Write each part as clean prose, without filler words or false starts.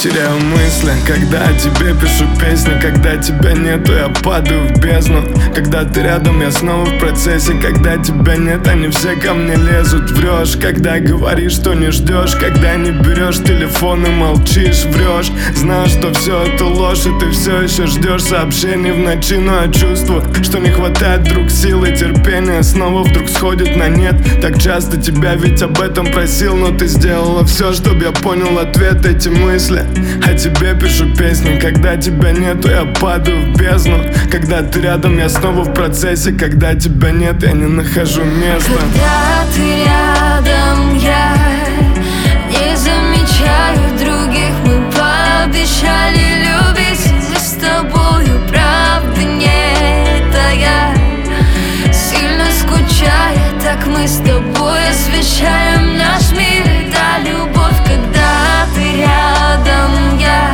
теряю мысли, когда о тебе пишу песни. Когда тебя нету, я падаю в бездну. Когда ты рядом, я снова в процессе. Когда тебя нет, они все ко мне лезут. Врешь, когда говоришь, что не ждешь. Когда не берешь телефон и молчишь, врешь. Знаю, что все это ложь, и ты все еще ждешь сообщений в ночи. Но я чувствую, что не хватает вдруг силы, терпения. Снова вдруг сходит на нет. Так часто тебя ведь об этом просил, но ты сделала все, чтобы я понял ответ. Эти мысли о тебе пишу песни. Когда тебя нету, я падаю в бездну. Когда ты рядом, я снова в процессе. Когда тебя нет, я не нахожу места. Когда ты рядом, я не замечаю других. Мы пообещали любить, мы с тобою, правда нет. А я сильно скучаю, так мы с тобой освещаем наш мир. Да, любовь, когда ты рядом, я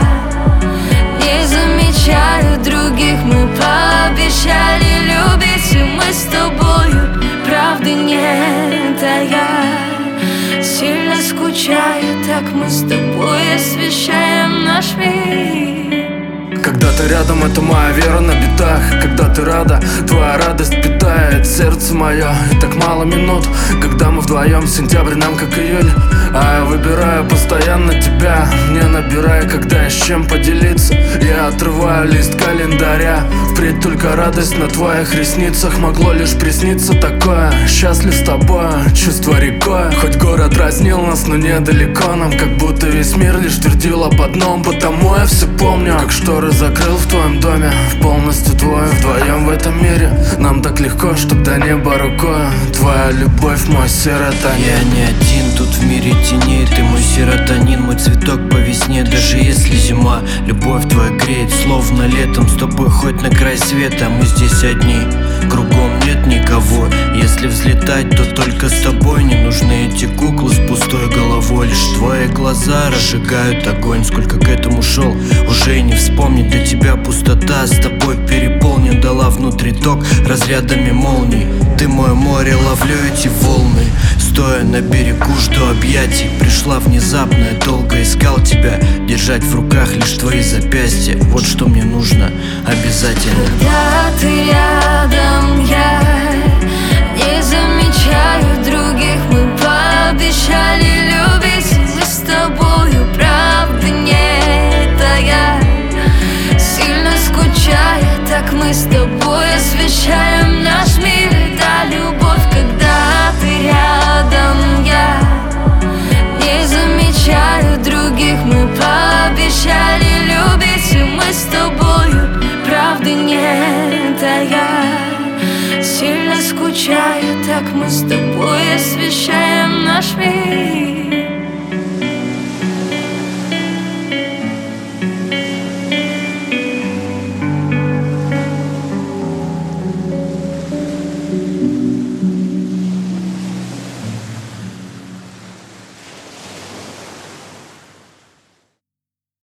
не замечаю других. Мы пообещали любить, и мы с тобою, правды нет. А я сильно скучаю, так мы с тобой освещаем наш мир. Когда ты рядом, это моя вера на битах. Когда ты рада, твоя радость питает сердце мое. И так мало минут, когда мы вдвоем. Сентябрь нам как июль, а я выбираю постоянно тебя. Не набирай, когда есть чем поделиться. Я отрываю лист календаря. Впредь только радость на твоих ресницах. Могло лишь присниться такое. Счастлив с тобой, чувство рекой. Хоть город разнил нас, но недалеко нам. Как будто весь мир лишь твердил об одном. Потому я все помню, как шторы закрыл в твоем доме. Полностью твой, вдвоем в этом мире. Нам так легко, что до неба рукой. Твоя любовь, мой серотонин. Я не один тут в мире теней. Ты мой серотонин, мой цветок по весне. Даже если зима, любовь твоя греет, словно летом. С тобой хоть на край света, мы здесь одни. Кругом нет никого. Если взлетать, то только с тобой. Не нужны эти куклы с пустой головой. Лишь твои глаза разжигают огонь. Сколько к этому шел, уже и не вспомнить. Для тебя пустота, с тобой переполнен. Дала внутри ток разрядами молний. Ты мое море, ловлю эти волны. Стоя на берегу, жду объятий. Пришла внезапно, я долго искал тебя. Держать в руках лишь твои запястья. Вот что мне нужно обязательно. Когда ты рядом, я не замечаю других. Мы пообещали любить, мы с тобою, правда нет. А я сильно скучаю, так мы с тобой освещаем наш мир. Да, любовь, когда ты рядом, я не замечаю других. Мы пообещали любить, и мы с тобою, правды нет. А я сильно скучаю, так мы с тобой освещаем наш мир.